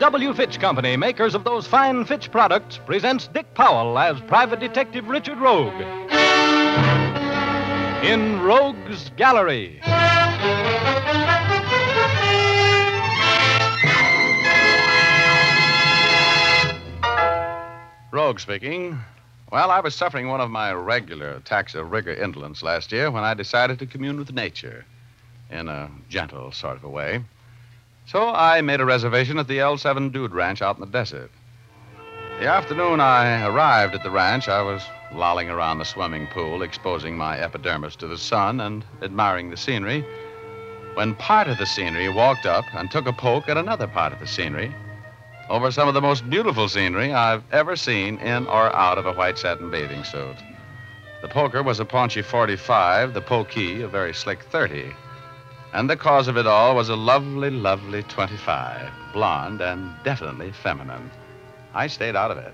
W. Fitch Company, makers of those fine Fitch products, presents Dick Powell as Private Detective Richard Rogue in Rogue's Gallery. Rogue speaking. Well, I was suffering one of my regular attacks of rigor indolence last year when I decided to commune with nature in a gentle sort of a way. So I made a reservation at the L7 Dude Ranch out in the desert. The afternoon I arrived at the ranch, I was lolling around the swimming pool, exposing my epidermis to the sun and admiring the scenery, when part of the scenery walked up and took a poke at another part of the scenery over some of the most beautiful scenery I've ever seen in or out of a white satin bathing suit. The poker was a paunchy 45, the pokey a very slick 30. And the cause of it all was a lovely, lovely 25, blonde and definitely feminine. I stayed out of it.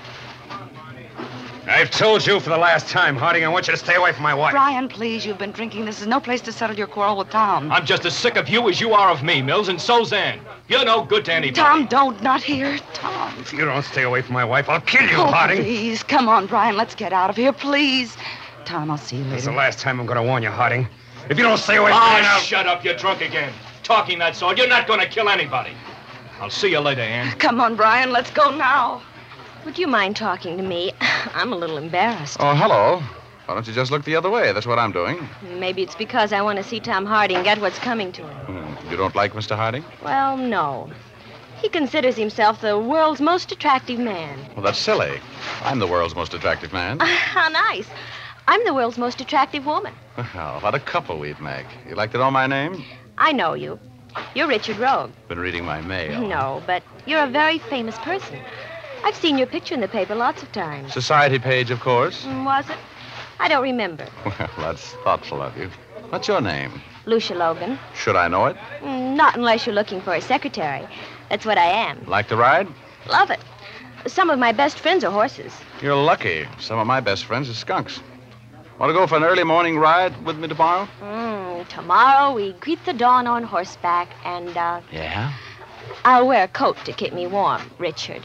I've told you for the last time, Harding, I want you to stay away from my wife. Brian, please, you've been drinking. This is no place to settle your quarrel with Tom. I'm just as sick of you as you are of me, Mills, and so's Ann. You're no good to anybody. Tom, don't. Not here. Tom. If you don't stay away from my wife, I'll kill you, Oh, Harding. please. Come on, Brian. Let's get out of here, please. Tom, I'll see you It's the later. last time I'm going to warn you, Harding. If you don't stay away from me now... Shut up. You're drunk again. Talking, that's all. You're not going to kill anybody. I'll see you later, Ann. Come on, Brian. Let's go now. Would you mind talking to me? I'm a little embarrassed. Oh, hello. Why don't you just look the other way? That's what I'm doing. Maybe it's because I want to see Tom Harding get what's coming to him. You don't like Mr. Harding? Well, no. He considers himself the world's most attractive man. Well, that's silly. I'm the world's most attractive man. How nice. I'm the world's most attractive woman. Well, what a couple we'd make. You'd like to know my name? I know you. You're Richard Rogue. Been reading my mail. No, but you're a very famous person. I've seen your picture in the paper lots of times. Society page, of course. Was it? I don't remember. Well, that's thoughtful of you. What's your name? Lucia Logan. Should I know it? Not unless you're looking for a secretary. That's what I am. Like to ride? Love it. Some of my best friends are horses. You're lucky. Some of my best friends are skunks. Want to go for an early morning ride with me tomorrow? Tomorrow we greet the dawn on horseback and, Yeah? I'll wear a coat to keep me warm, Richard.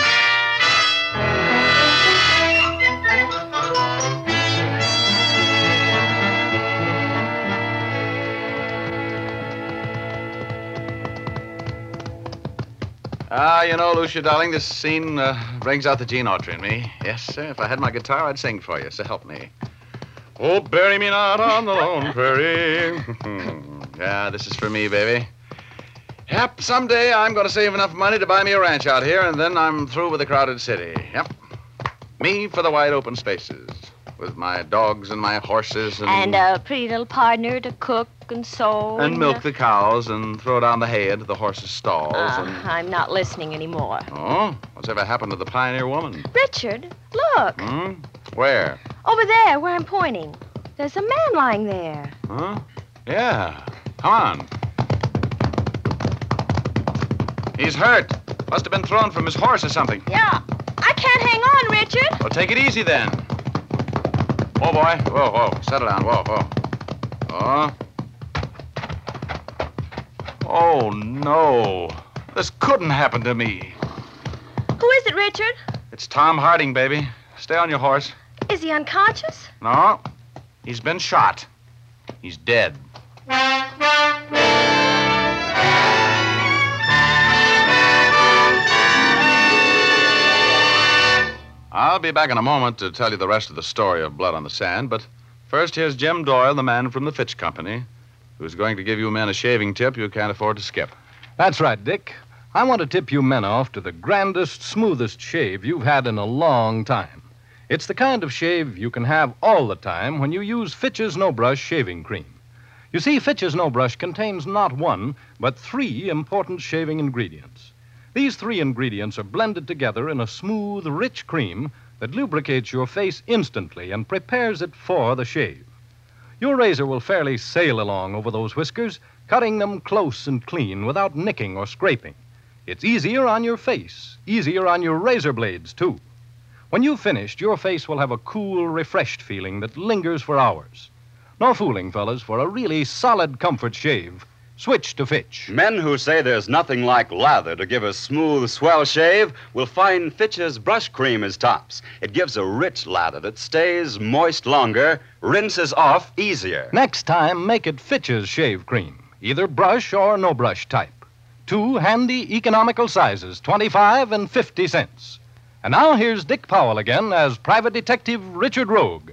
You know, Lucia, darling, this scene brings out the Gene Autry in me. Yes, sir. If I had my guitar, I'd sing for you, so help me. Oh, bury me not on the lone prairie. Yeah, this is for me, baby. Yep, someday I'm going to save enough money to buy me a ranch out here, and then I'm through with the crowded city. Yep. Me for the wide open spaces, with my dogs and my horses And a pretty little partner to cook and sew. and milk the cows and throw down the hay into the horses' stalls. I'm not listening anymore. Oh, what's ever happened to the pioneer woman? Richard, look. Where? Over there, where I'm pointing. There's a man lying there. Huh? Yeah. Come on. He's hurt. Must have been thrown from his horse or something. Yeah. I can't hang on, Richard. Well, take it easy then. Whoa, boy. Whoa, whoa. Settle down. Whoa, whoa. Oh. Oh, no. This couldn't happen to me. Who is it, Richard? It's Tom Harding, baby. Stay on your horse. Is he unconscious? No. He's been shot. He's dead. I'll be back in a moment to tell you the rest of the story of Blood on the Sand, but first here's Jim Doyle, the man from the Fitch Company, who's going to give you men a shaving tip you can't afford to skip. That's right, Dick. I want to tip you men off to the grandest, smoothest shave you've had in a long time. It's the kind of shave you can have all the time when you use Fitch's No Brush shaving cream. You see, Fitch's No Brush contains not one, but 3 important shaving ingredients. These 3 ingredients are blended together in a smooth, rich cream that lubricates your face instantly and prepares it for the shave. Your razor will fairly sail along over those whiskers, cutting them close and clean without nicking or scraping. It's easier on your face, easier on your razor blades, too. When you've finished, your face will have a cool, refreshed feeling that lingers for hours. No fooling, fellas. For a really solid comfort shave, switch to Fitch. Men who say there's nothing like lather to give a smooth, swell shave will find Fitch's brush cream is tops. It gives a rich lather that stays moist longer, rinses off easier. Next time, make it Fitch's shave cream, either brush or no brush type. 2 handy, economical sizes, 25 and 50 cents. And now here's Dick Powell again as Private Detective Richard Rogue.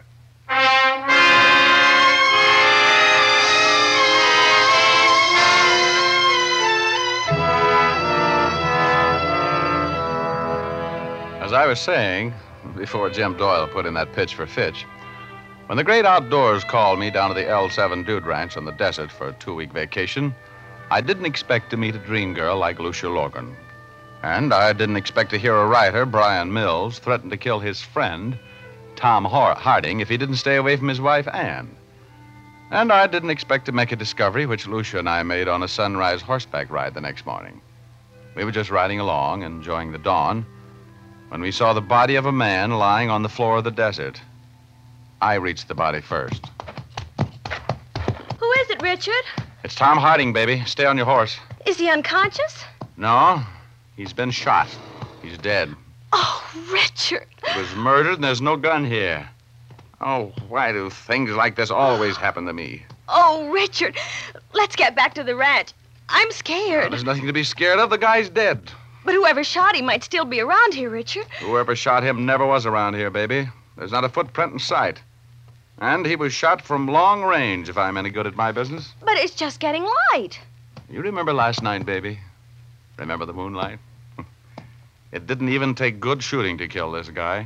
As I was saying, before Jim Doyle put in that pitch for Fitch, when the great outdoors called me down to the L7 Dude Ranch on the desert for a 2-week vacation, I didn't expect to meet a dream girl like Lucia Logan. And I didn't expect to hear a writer, Brian Mills, threaten to kill his friend, Tom Harding, if he didn't stay away from his wife, Anne. And I didn't expect to make a discovery which Lucia and I made on a sunrise horseback ride the next morning. We were just riding along, enjoying the dawn, when we saw the body of a man lying on the floor of the desert. I reached the body first. Who is it, Richard? It's Tom Harding, baby. Stay on your horse. Is he unconscious? No, he's been shot. He's dead. Oh, Richard. He was murdered, and there's no gun here. Oh, why do things like this always happen to me? Oh, Richard. Let's get back to the ranch. I'm scared. There's nothing to be scared of. The guy's dead. But whoever shot him might still be around here, Richard. Whoever shot him never was around here, baby. There's not a footprint in sight. And he was shot from long range, if I'm any good at my business. But it's just getting light. You remember last night, baby? Remember the moonlight? It didn't even take good shooting to kill this guy.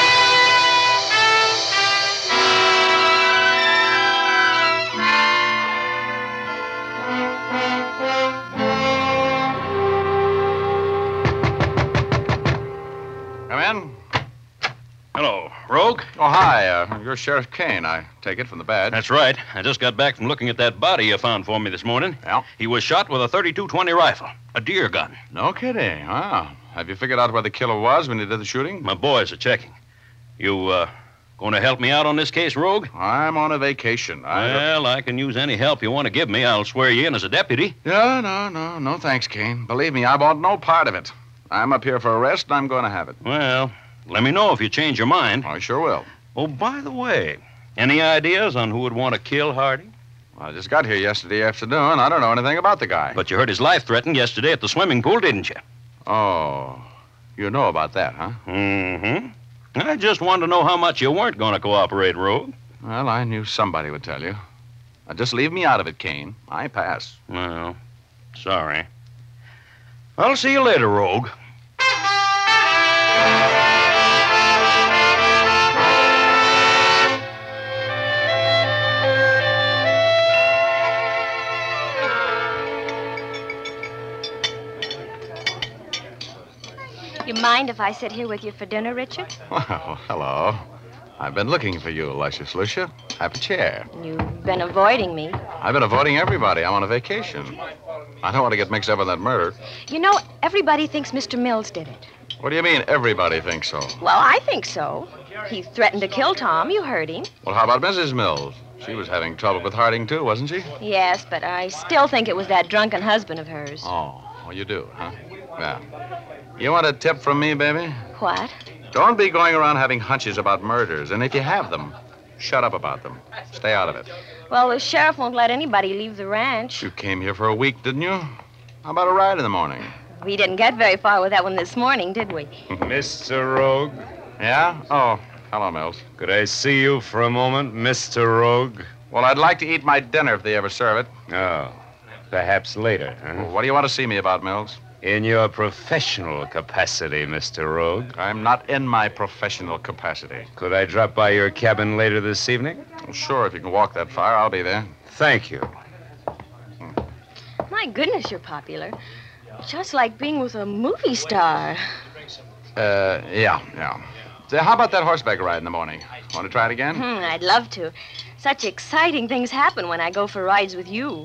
Come in. Hello, Rogue. Oh, hi. You're Sheriff Kane, I take it from the badge. That's right. I just got back from looking at that body you found for me this morning. Yeah? He was shot with a .32-20 rifle, a deer gun. No kidding. Wow. Have you figured out where the killer was when he did the shooting? My boys are checking. You, going to help me out on this case, Rogue? I'm on a vacation. Well, I can use any help you want to give me. I'll swear you in as a deputy. No, thanks, Kane. Believe me, I want no part of it. I'm up here for a rest, and I'm going to have it. Well, let me know if you change your mind. I sure will. Oh, by the way, any ideas on who would want to kill Hardy? I just got here yesterday afternoon. I don't know anything about the guy. But you heard his life threatened yesterday at the swimming pool, didn't you? Oh, you know about that, huh? Mm-hmm. I just wanted to know how much you weren't going to cooperate, Rogue. Well, I knew somebody would tell you. Now, just leave me out of it, Kane. I pass. Well, sorry. I'll see you later, Rogue. You mind if I sit here with you for dinner, Richard? Well, hello. I've been looking for you, luscious Lucia. Have a chair. You've been avoiding me. I've been avoiding everybody. I'm on a vacation. I don't want to get mixed up in that murder. You know, everybody thinks Mr. Mills did it. What do you mean, everybody thinks so? Well, I think so. He threatened to kill Tom. You heard him. Well, how about Mrs. Mills? She was having trouble with Harding, too, wasn't she? Yes, but I still think it was that drunken husband of hers. Oh, you do, huh? Yeah. You want a tip from me, baby? What? Don't be going around having hunches about murders. And if you have them, shut up about them. Stay out of it. Well, the sheriff won't let anybody leave the ranch. You came here for a week, didn't you? How about a ride in the morning? We didn't get very far with that one this morning, did we? Mr. Rogue, Yeah? Oh, hello, Mills. could I see you for a moment, Mr. Rogue? Well, I'd like to eat my dinner if they ever serve it. Oh, perhaps later, huh? What do you want to see me about, Mills? In your professional capacity, Mr. Rogue. I'm not in my professional capacity. Could I drop by your cabin later this evening? Well, sure, if you can walk that far, I'll be there. Thank you. My goodness, you're popular. Just like being with a movie star. Yeah. Say, how about that horseback ride in the morning? Want to try it again? I'd love to. Such exciting things happen when I go for rides with you.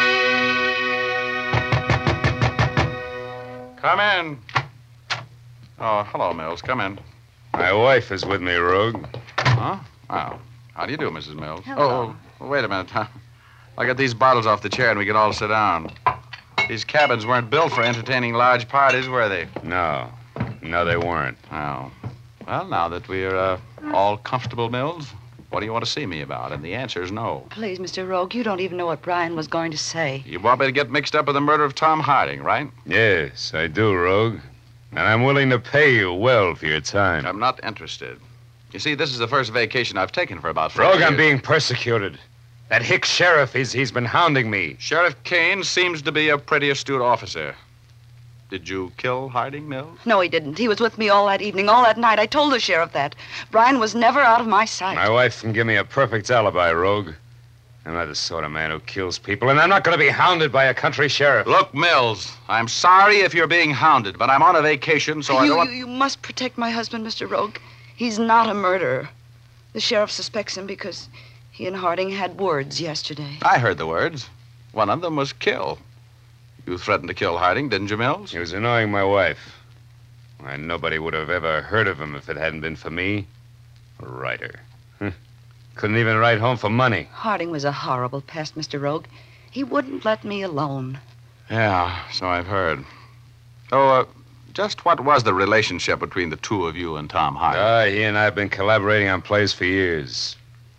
Come in. Oh, hello, Mills. Come in. My wife is with me, Rogue. Huh? Oh. How do you do, Mrs. Mills? Hello. Oh, wait a minute. I'll get these bottles off the chair and we can all sit down. These cabins weren't built for entertaining large parties, were they? No. No, they weren't. Oh. Well, now that we're all comfortable, Mills, what do you want to see me about? And the answer is no. Please, Mr. Rogue, you don't even know what Brian was going to say. You want me to get mixed up with the murder of Tom Harding, right? Yes, I do, Rogue. And I'm willing to pay you well for your time. I'm not interested. You see, this is the first vacation I've taken for about 4 Rogue, years. I'm being persecuted. That hick sheriff, he's been hounding me. Sheriff Kane seems to be a pretty astute officer. Did you kill Harding, Mills? No, he didn't. He was with me all that evening, all that night. I told the sheriff that. Brian was never out of my sight. My wife can give me a perfect alibi, Rogue. I'm not the sort of man who kills people, and I'm not going to be hounded by a country sheriff. Look, Mills, I'm sorry if you're being hounded, but I'm on a vacation, so I don't want... You must protect my husband, Mr. Rogue. He's not a murderer. The sheriff suspects him because he and Harding had words yesterday. I heard the words. One of them was kill. You threatened to kill Harding, didn't you, Mills? He was annoying my wife. Why, nobody would have ever heard of him if it hadn't been for me. A writer. Couldn't even write home for money. Harding was a horrible pest, Mr. Rogue. He wouldn't let me alone. Yeah, so I've heard. So, just what was the relationship between the two of you and Tom Harding? He and I have been collaborating on plays for years.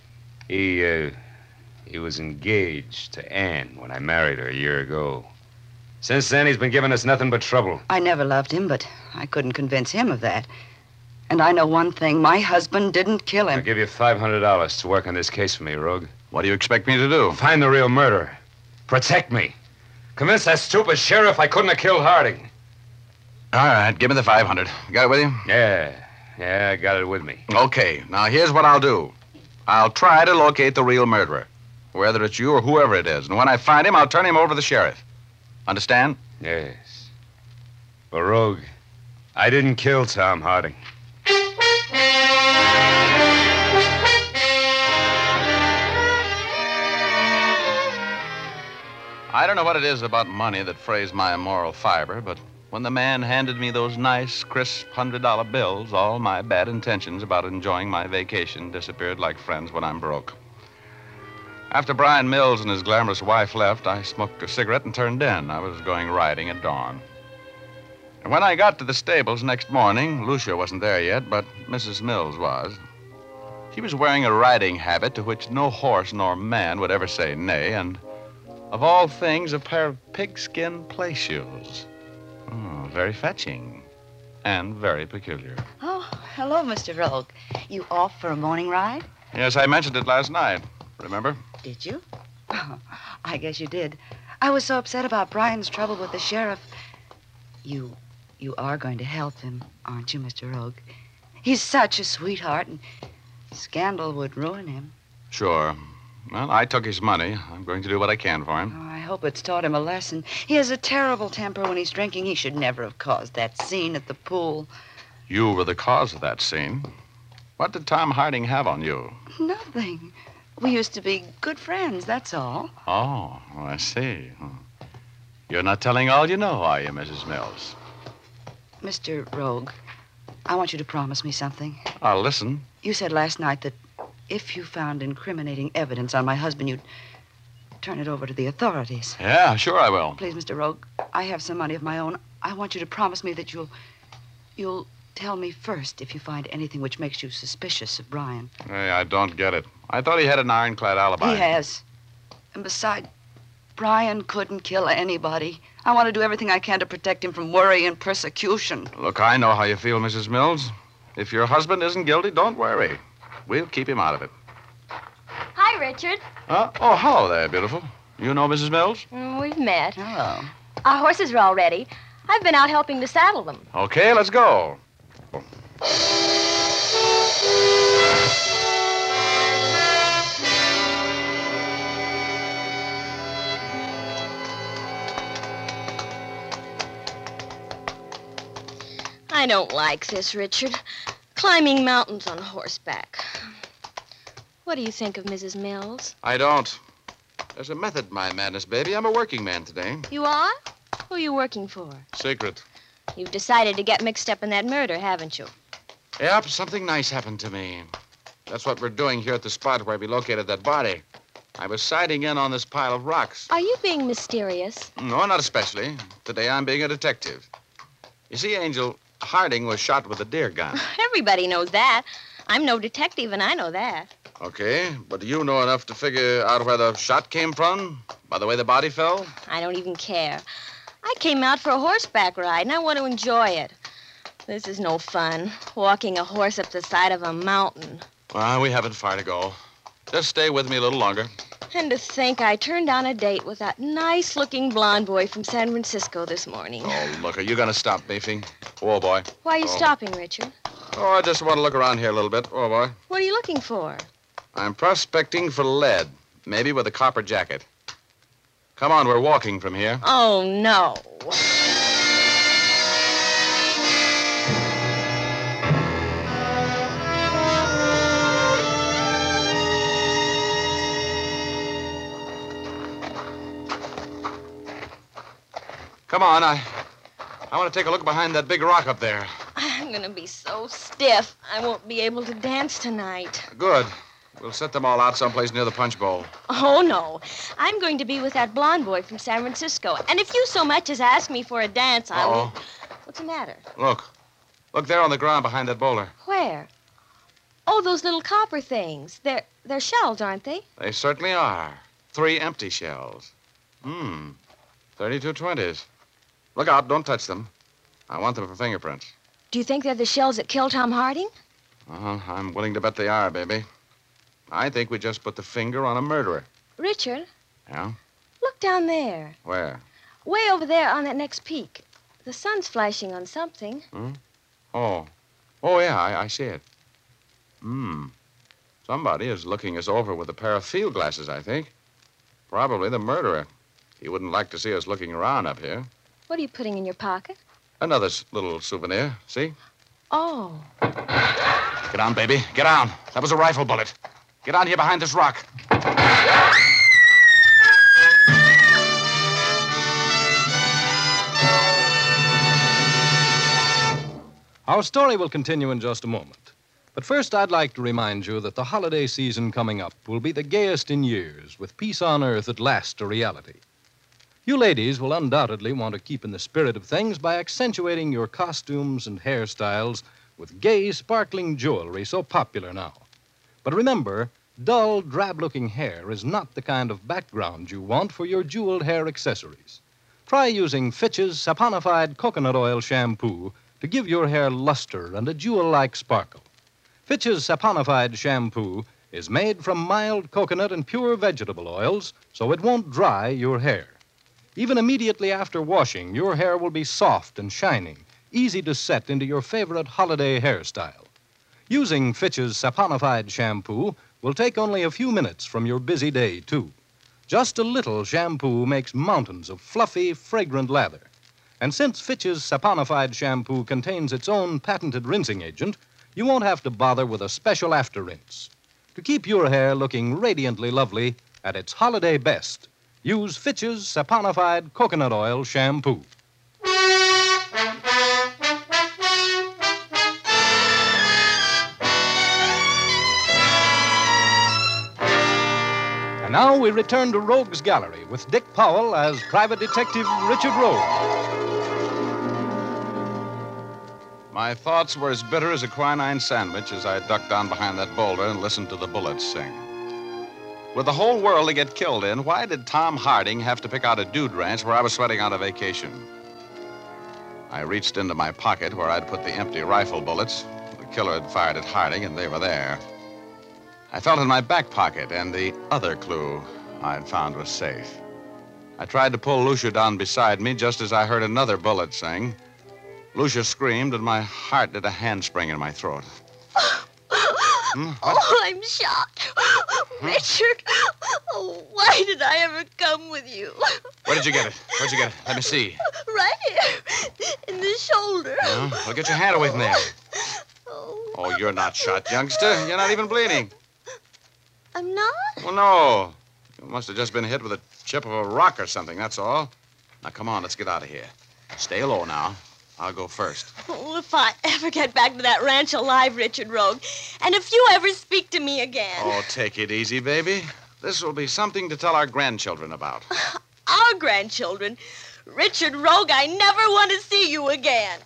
He was engaged to Anne when I married her a year ago. Since then, he's been giving us nothing but trouble. I never loved him, but I couldn't convince him of that. And I know one thing. My husband didn't kill him. I'll give you $500 to work on this case for me, Rogue. What do you expect me to do? Find the real murderer. Protect me. Convince that stupid sheriff I couldn't have killed Harding. All right, give me the 500. You got it with you? Yeah, I got it with me. Okay, now here's what I'll do. I'll try to locate the real murderer, whether it's you or whoever it is. And when I find him, I'll turn him over to the sheriff. Understand? Yes. But, Rogue, I didn't kill Tom Harding. I don't know what it is about money that frays my immoral fiber, but when the man handed me those nice, crisp $100 bills, all my bad intentions about enjoying my vacation disappeared like friends when I'm broke. After Brian Mills and his glamorous wife left, I smoked a cigarette and turned in. I was going riding at dawn. And when I got to the stables next morning, Lucia wasn't there yet, but Mrs. Mills was. She was wearing a riding habit to which no horse nor man would ever say nay, and of all things, a pair of pigskin play shoes. Oh, very fetching and very peculiar. Oh, hello, Mr. Rogue. You off for a morning ride? Yes, I mentioned it last night. Remember? Did you? Oh, I guess you did. I was so upset about Brian's trouble with the sheriff. You are going to help him, aren't you, Mr. Rogue? He's such a sweetheart, and scandal would ruin him. Sure. Well, I took his money. I'm going to do what I can for him. Oh, I hope it's taught him a lesson. He has a terrible temper when he's drinking. He should never have caused that scene at the pool. You were the cause of that scene. What did Tom Harding have on you? Nothing. We used to be good friends, that's all. Oh, I see. You're not telling all you know, are you, Mrs. Mills? Mr. Rogue, I want you to promise me something. I'll listen. You said last night that if you found incriminating evidence on my husband, you'd turn it over to the authorities. Yeah, sure I will. Please, Mr. Rogue, I have some money of my own. I want you to promise me that you'll tell me first if you find anything which makes you suspicious of Brian. Hey, I don't get it. I thought he had an ironclad alibi. He has. And besides, Brian couldn't kill anybody. I want to do everything I can to protect him from worry and persecution. Look, I know how you feel, Mrs. Mills. If your husband isn't guilty, don't worry. We'll keep him out of it. Hi, Richard. Oh, hello there, beautiful. You know Mrs. Mills? We've met. Hello. Our horses are all ready. I've been out helping to saddle them. Okay, let's go. I don't like this, Richard. Climbing mountains on horseback. What do you think of Mrs. Mills? I don't. There's a method to my madness, baby. I'm a working man today. You are? Who are you working for? Secret. You've decided to get mixed up in that murder, haven't you? Yep, something nice happened to me. That's what we're doing here at the spot where we located that body. I was sighting in on this pile of rocks. Are you being mysterious? No, not especially. Today I'm being a detective. You see, Angel, Harding was shot with a deer gun. Everybody knows that. I'm no detective, and I know that. Okay, but do you know enough to figure out where the shot came from? By the way the body fell? I don't even care. I came out for a horseback ride, and I want to enjoy it. This is no fun, walking a horse up the side of a mountain. Well, we haven't far to go. Just stay with me a little longer. And to think I turned down a date with that nice-looking blonde boy from San Francisco this morning. Oh, look, are you going to stop beefing? Oh, boy. Why are you stopping, Richard? Oh, I just want to look around here a little bit. Oh, boy. What are you looking for? I'm prospecting for lead, maybe with a copper jacket. Come on, we're walking from here. Oh, no. Come on, I want to take a look behind that big rock up there. I'm going to be so stiff, I won't be able to dance tonight. Good. We'll set them all out someplace near the punch bowl. Oh, no. I'm going to be with that blonde boy from San Francisco. And if you so much as ask me for a dance, I will... What's the matter? Look. Look there on the ground behind that boulder. Where? Oh, those little copper things. They're shells, aren't they? They certainly are. 3 empty shells. 32 20s. Look out, don't touch them. I want them for fingerprints. Do you think they're the shells that killed Tom Harding? I'm willing to bet they are, baby. I think we just put the finger on a murderer. Richard? Yeah? Look down there. Where? Way over there on that next peak. The sun's flashing on something. Oh. Oh, yeah, I see it. Somebody is looking us over with a pair of field glasses, I think. Probably the murderer. He wouldn't like to see us looking around up here. What are you putting in your pocket? Another little souvenir, see? Oh. Get on, baby. Get on. That was a rifle bullet. Get on here behind this rock. Our story will continue in just a moment. But first, I'd like to remind you that the holiday season coming up will be the gayest in years, with peace on earth at last a reality. You ladies will undoubtedly want to keep in the spirit of things by accentuating your costumes and hairstyles with gay, sparkling jewelry so popular now. But remember, dull, drab-looking hair is not the kind of background you want for your jeweled hair accessories. Try using Fitch's saponified coconut oil shampoo to give your hair luster and a jewel-like sparkle. Fitch's saponified shampoo is made from mild coconut and pure vegetable oils, so it won't dry your hair. Even immediately after washing, your hair will be soft and shining, easy to set into your favorite holiday hairstyle. Using Fitch's saponified shampoo will take only a few minutes from your busy day, too. Just a little shampoo makes mountains of fluffy, fragrant lather. And since Fitch's saponified shampoo contains its own patented rinsing agent, you won't have to bother with a special after rinse. To keep your hair looking radiantly lovely at its holiday best, use Fitch's saponified coconut oil shampoo. And now we return to Rogue's Gallery with Dick Powell as Private Detective Richard Rogue. My thoughts were as bitter as a quinine sandwich as I ducked down behind that boulder and listened to the bullets sing. With the whole world to get killed in, why did Tom Harding have to pick out a dude ranch where I was sweating out a vacation? I reached into my pocket where I'd put the empty rifle bullets. The killer had fired at Harding, and they were there. I felt in my back pocket, and the other clue I'd found was safe. I tried to pull Lucia down beside me just as I heard another bullet sing. Lucia screamed, and my heart did a handspring in my throat. Oh, I'm shot. Richard, oh, why did I ever come with you? Where did you get it? Where'd you get it? Let me see. Right here, in the shoulder. Well, get your hand away from there. Oh, you're not shot, youngster. You're not even bleeding. I'm not? Well, no. You must have just been hit with a chip of a rock or something, that's all. Now, come on, let's get out of here. Stay low now. I'll go first. Oh, if I ever get back to that ranch alive, Richard Rogue, and if you ever speak to me again. Oh, take it easy, baby. This will be something to tell our grandchildren about. Our grandchildren. Richard Rogue, I never want to see you again.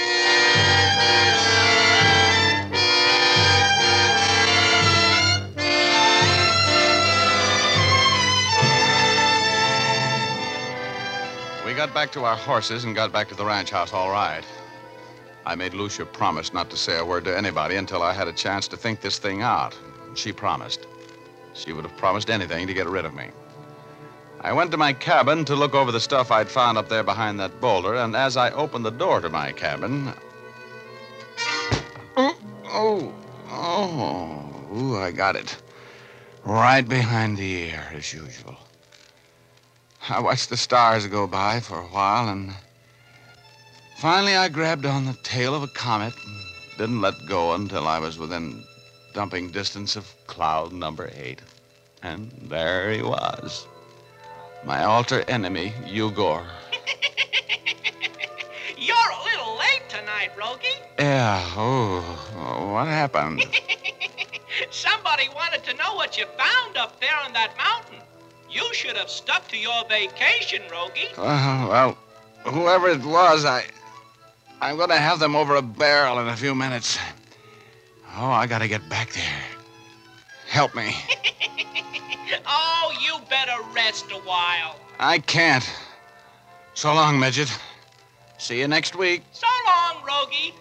We got back to our horses and got back to the ranch house all right. I made Lucia promise not to say a word to anybody until I had a chance to think this thing out. She promised. She would have promised anything to get rid of me. I went to my cabin to look over the stuff I'd found up there behind that boulder, and as I opened the door to my cabin... Ooh, I got it. Right behind the ear, as usual. I watched the stars go by for a while, and finally I grabbed on the tail of a comet and didn't let go until I was within dumping distance of cloud number 8. And there he was. My alter enemy, Ugor. You're a little late tonight, Rogie. Yeah, what happened? Somebody wanted to know what you found up there on that mountain. You should have stuck to your vacation, Rogie. Well, whoever it was, I'm going to have them over a barrel in a few minutes. Oh, I got to get back there. Help me. Oh, you better rest a while. I can't. So long, Midget. See you next week. So long, Rogie.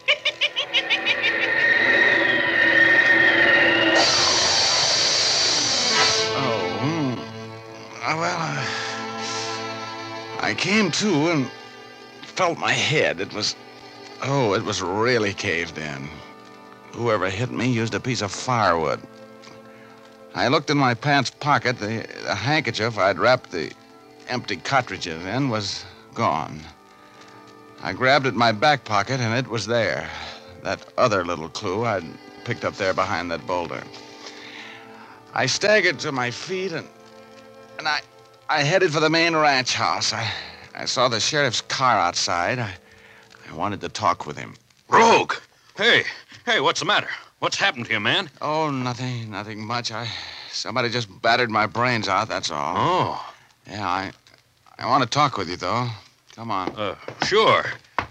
I came to and felt my head. It was really caved in. Whoever hit me used a piece of firewood. I looked in my pants pocket. The handkerchief I'd wrapped the empty cartridges in was gone. I grabbed at my back pocket, and it was there. That other little clue I'd picked up there behind that boulder. I staggered to my feet, and I headed for the main ranch house. I saw the sheriff's car outside. I wanted to talk with him. Rogue! Hey, what's the matter? What's happened to you, man? Oh, nothing much. Somebody just battered my brains out, that's all. Oh. Yeah, I want to talk with you, though. Come on. Sure.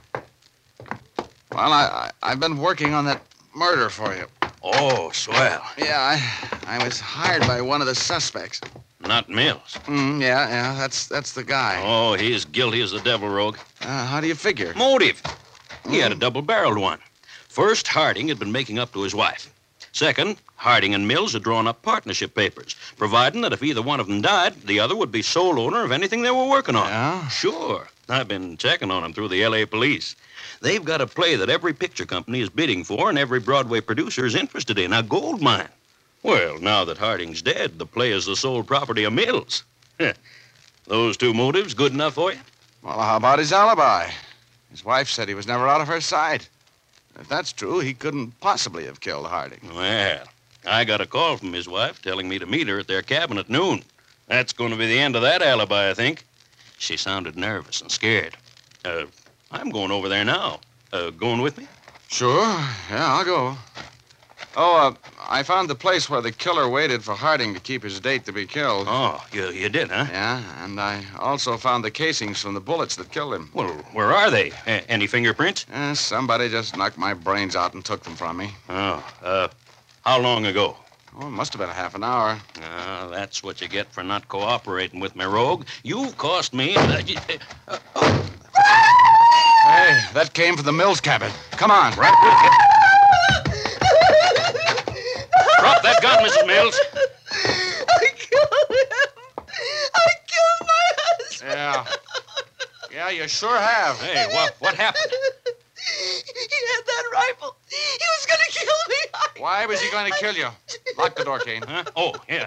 Well, I've been working on that murder for you. Oh, swell. Yeah, I was hired by one of the suspects. Not Mills. Yeah, that's the guy. Oh, he's guilty as the devil, Rogue. How do you figure? Motive. He had a double-barreled one. First, Harding had been making up to his wife. Second, Harding and Mills had drawn up partnership papers, providing that if either one of them died, the other would be sole owner of anything they were working on. Yeah? Sure. I've been checking on them through the L.A. police. They've got a play that every picture company is bidding for and every Broadway producer is interested in, a gold mine. Well, now that Harding's dead, the play is the sole property of Mills. Those two motives good enough for you? Well, how about his alibi? His wife said he was never out of her sight. If that's true, he couldn't possibly have killed Harding. Well, I got a call from his wife telling me to meet her at their cabin at noon. That's going to be the end of that alibi, I think. She sounded nervous and scared. I'm going over there now. Going with me? Sure. Yeah, I'll go. Oh, I found the place where the killer waited for Harding to keep his date to be killed. Oh, you did, huh? Yeah, and I also found the casings from the bullets that killed him. Well, where are they? Any fingerprints? Somebody just knocked my brains out and took them from me. Oh, how long ago? Oh, it must have been a half an hour. That's what you get for not cooperating with me, Rogue. You've cost me... Hey, that came from the Mills cabin. Come on. Right with you. Drop that gun, Mrs. Mills. I killed him. I killed my husband. Yeah, you sure have. Hey, what happened? He had that rifle. He was going to kill me. Why was he going to kill you? Lock the door, Kane. Huh? Oh, yeah.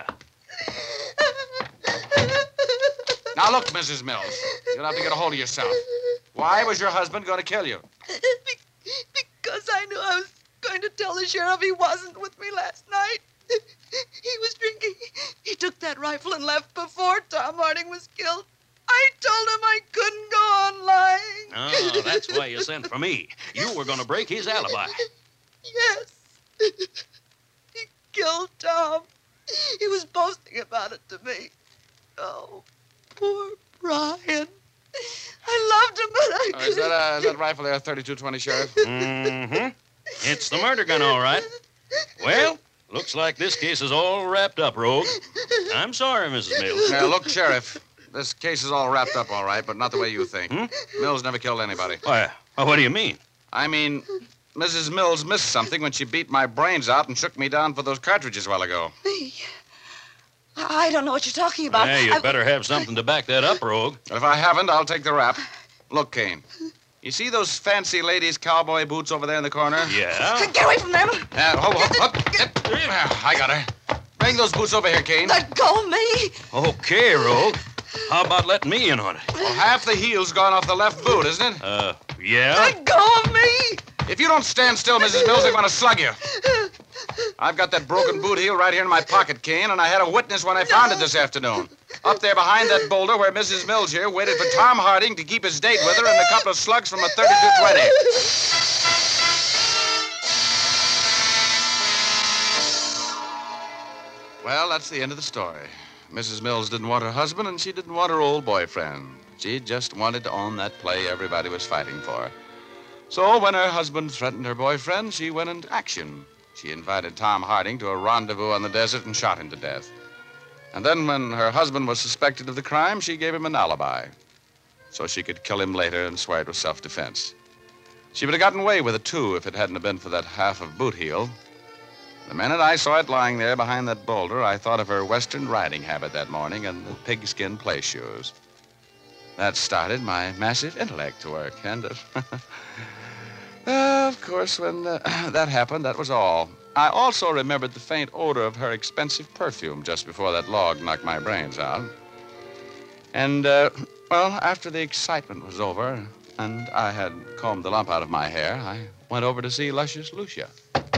Now, look, Mrs. Mills. You'll have to get a hold of yourself. Why was your husband going to kill you? Because I knew I was going to tell the sheriff he wasn't with me last night. He was drinking. He took that rifle and left before Tom Harding was killed. I told him I couldn't go on lying. Oh, that's why you sent for me. You were going to break his alibi. Yes. He killed Tom. He was boasting about it to me. Oh, poor Brian. I loved him, but I Oh, is that rifle there, 32-20, Sheriff? Mm-hmm. It's the murder gun, all right. Well, looks like this case is all wrapped up, Rogue. I'm sorry, Mrs. Mills. Now, look, Sheriff, this case is all wrapped up all right, but not the way you think. Mills never killed anybody. Why, what do you mean? I mean, Mrs. Mills missed something when she beat my brains out and shook me down for those cartridges a while ago. Me? I don't know what you're talking about. Yeah, you'd better have something to back that up, Rogue. If I haven't, I'll take the rap. Look, Kane, you see those fancy ladies' cowboy boots over there in the corner? Yeah? Get away from them. Up. I got her. Bring those boots over here, Kane. Let go of me. Okay, Rogue. How about letting me in on it? Well, half the heel's gone off the left boot, isn't it? Yeah? Let go of me. If you don't stand still, Mrs. Mills, I'm going to slug you. I've got that broken boot heel right here in my pocket, Kane, and I had a witness when I found it this afternoon. Up there behind that boulder where Mrs. Mills here waited for Tom Harding to keep his date with her and a couple of slugs from a 32-20. Well, that's the end of the story. Mrs. Mills didn't want her husband, and she didn't want her old boyfriend. She just wanted to own that play everybody was fighting for. So when her husband threatened her boyfriend, she went into action. She invited Tom Harding to a rendezvous on the desert and shot him to death. And then when her husband was suspected of the crime, she gave him an alibi so she could kill him later and swear it was self-defense. She would have gotten away with it, too, if it hadn't been for that half of boot heel. The minute I saw it lying there behind that boulder, I thought of her Western riding habit that morning and the pigskin play shoes. That started my massive intellect to work, and of course, when that happened, that was all. I also remembered the faint odor of her expensive perfume just before that log knocked my brains out. And, well, after the excitement was over and I had combed the lump out of my hair, I went over to see Luscious Lucia.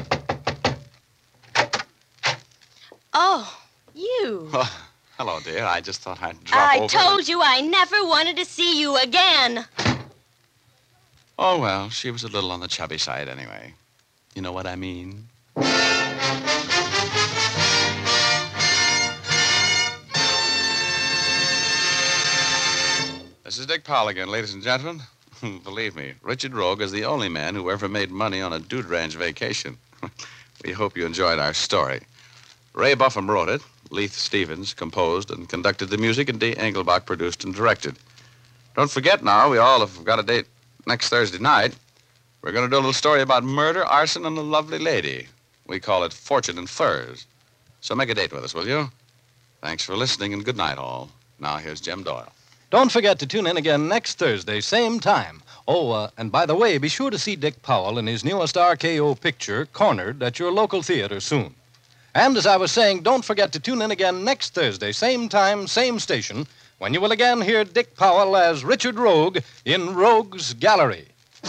Oh, you. Well, hello, dear. I just thought I'd drop over. I told you I never wanted to see you again. Oh, well, she was a little on the chubby side anyway. You know what I mean? This is Dick Powell again, ladies and gentlemen. Believe me, Richard Rogue is the only man who ever made money on a dude ranch vacation. We hope you enjoyed our story. Ray Buffum wrote it. Leith Stevens composed and conducted the music, and Dee Engelbach produced and directed. Don't forget now, we all have got a date next Thursday night. We're going to do a little story about murder, arson, and a lovely lady. We call it Fortune and Furs. So make a date with us, will you? Thanks for listening, and good night, all. Now, here's Jim Doyle. Don't forget to tune in again next Thursday, same time. Oh, and by the way, be sure to see Dick Powell in his newest RKO picture, Cornered, at your local theater soon. And as I was saying, don't forget to tune in again next Thursday, same time, same station, when you will again hear Dick Powell as Richard Rogue in Rogue's Gallery.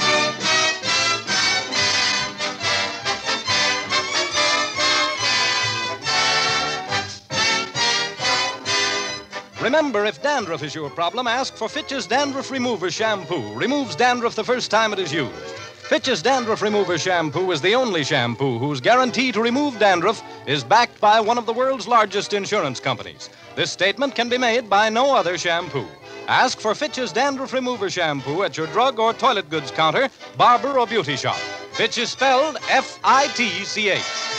Remember, if dandruff is your problem, ask for Fitch's Dandruff Remover Shampoo. Removes dandruff the first time it is used. Fitch's Dandruff Remover Shampoo is the only shampoo whose guarantee to remove dandruff is backed by one of the world's largest insurance companies. This statement can be made by no other shampoo. Ask for Fitch's Dandruff Remover Shampoo at your drug or toilet goods counter, barber or beauty shop. Fitch is spelled F-I-T-C-H.